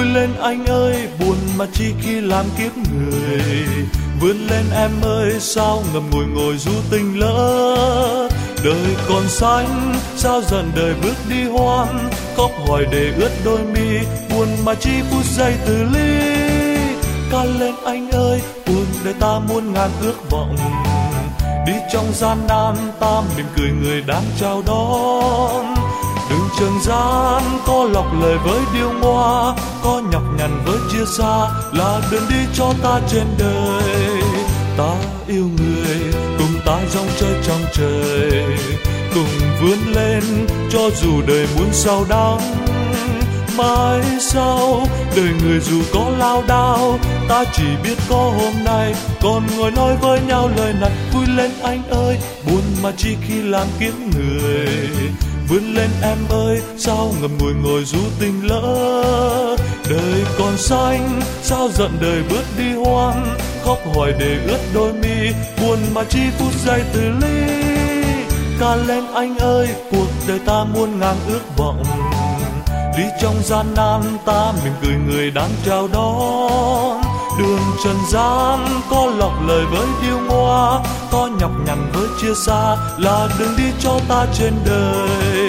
Vui lên anh ơi, buồn mà chi khi làm kiếp người. Vươn lên em ơi, sao ngậm ngùi ngồi du tình lỡ. Đời còn xanh, sao dần đời bước đi hoang. Khóc hoài để ướt đôi mi, buồn mà chi phút giây từ ly. Ca lên anh ơi, buồn đời ta muôn ngàn ước vọng. Đi trong gian nan ta mỉm cười người đang chào đón. Đường trần gian có lọc lời với điêu ngoa, có nhọc nhằn với chia xa, là đường đi cho ta trên đời. Ta yêu người, cùng ta dòng chơi trong trời, cùng vươn lên cho dù đời muốn sao đắng. Mãi sau đời người dù có lao đao, ta chỉ biết có hôm nay, còn ngồi nói với nhau lời này. Vui lên anh ơi, buồn mà chi khi làm kiếp người. Vươn lên em ơi, sao ngậm ngùi ngồi du tình lỡ. Đời còn xanh, sao giận đời bước đi hoang. Khóc hoài để ướt đôi mi, buồn mà chi phút giây từ ly. Ca lên anh ơi, cuộc đời ta muôn ngàn ước vọng. Đi trong gian nan ta mỉm cười người đang chào đón. Đường trần gian có lọc lời với điêu ngoa, có nhọc nhằn với chia xa, là đường đi cho ta trên đời.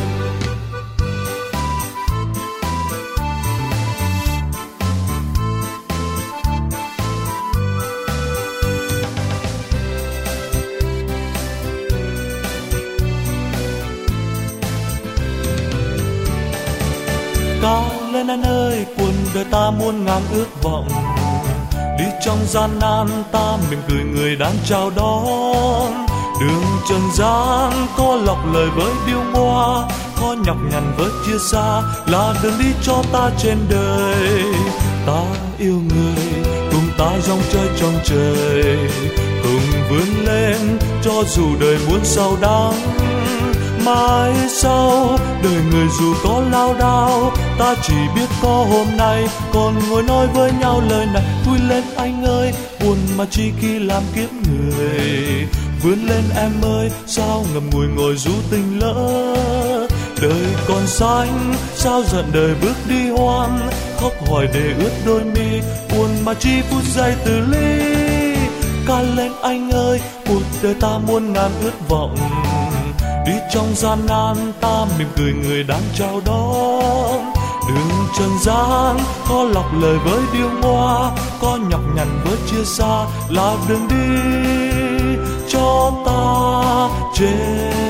Cao lên anh ơi, cuộc đời ta muôn ngàn ước vọng. Đi trong gian nan ta mỉm cười người đang chào đón. Đường trần gian có lọc lời với điêu ngoa, có nhọc nhằn với chia xa, là đường đi cho ta trên đời. Ta yêu người, cùng ta dòng chơi trong trời, cùng vươn lên cho dù đời muốn sao đắng. Mãi sau đời người dù có lao đao, ta chỉ biết có hôm nay, còn ngồi nói với nhau lời này. Vui lên anh ơi, buồn mà chi khi làm kiếp người. Vươn lên em ơi, sao ngậm ngùi ngồi du tình lỡ. Đời còn xanh, sao giận đời bước đi hoang. Khóc hoài để ướt đôi mi, buồn mà chi phút giây từ ly. Ca lên anh ơi, cuộc đời ta muôn ngàn ước vọng. Đi trong gian nan ta mỉm cười người đang chào đón. Đường trần gian có lọc lời với điêu ngoa, có nhọc nhằn với chia xa, là đường đi cho ta trên